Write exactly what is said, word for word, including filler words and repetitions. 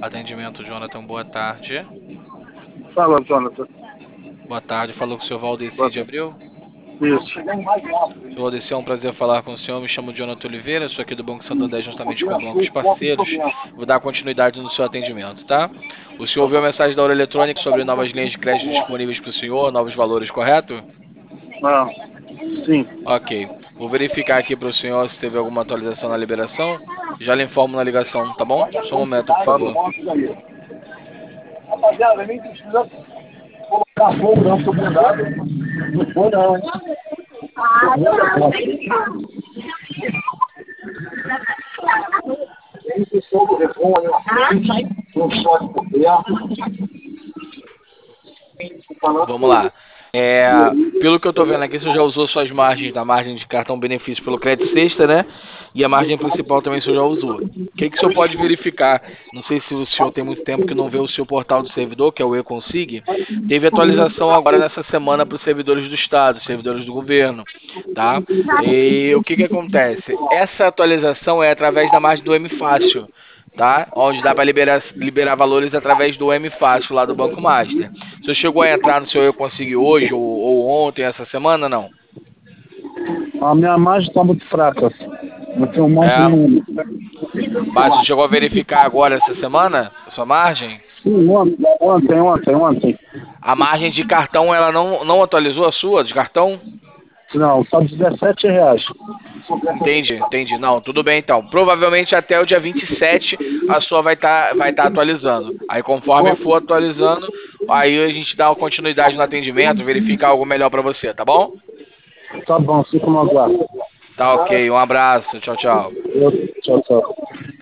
Atendimento, Jonathan, boa tarde. Fala, Jonathan. Boa tarde, falou com o senhor Valdeci Boa de tarde. Abreu. Isso. Senhor Valdeci, é um prazer falar com o senhor. Me chamo Jonathan Oliveira, sou aqui do Banco Santander, juntamente com bancos parceiros. Vou dar continuidade no seu atendimento, tá? O senhor ouviu a mensagem da Hora Eletrônica sobre novas linhas de crédito disponíveis para o senhor, novos valores, correto? Ah, sim. Ok. Vou verificar aqui para o senhor se teve alguma atualização na liberação. Já lhe informo na ligação, tá bom? Só um momento, por Tá bom. favor. Rapaziada, nem precisa colocar fogo não, tô cuidado. Não foi não. Nem precisa do refone, não pode copiar. Vamos lá. É, pelo que eu tô vendo aqui, você já usou suas margens da margem de cartão benefício pelo Crédito Sexta, né? E a margem principal também você já usou. O que, que o senhor pode verificar? Não sei se o senhor tem muito tempo que não vê o seu portal do servidor, que é o E-Consig. Teve atualização agora nessa semana para os servidores do Estado, servidores do governo, tá? E o que que acontece? Essa atualização é através da margem do M Fácil, tá? Onde dá para liberar, liberar valores através do M Fácil lá do Banco Master. Você chegou a entrar no seu Eu Consegui hoje ou, ou ontem, essa semana, não? A minha margem tá muito fraca. Não tenho margem É, nenhuma. mas você chegou a verificar agora essa semana a sua margem? Sim, ontem, ontem, ontem, ontem. A margem de cartão, ela não, não atualizou a sua de cartão? Não, tá dezessete reais. Entendi, entendi. Não, tudo bem então. Provavelmente até o dia vinte e sete a sua vai estar vai tá atualizando. Aí conforme for atualizando, aí a gente dá uma continuidade no atendimento, verifica algo melhor para você, tá bom? Tá bom, fico no aguardo. Tá ok, um abraço, tchau, tchau. Eu- Tchau, tchau.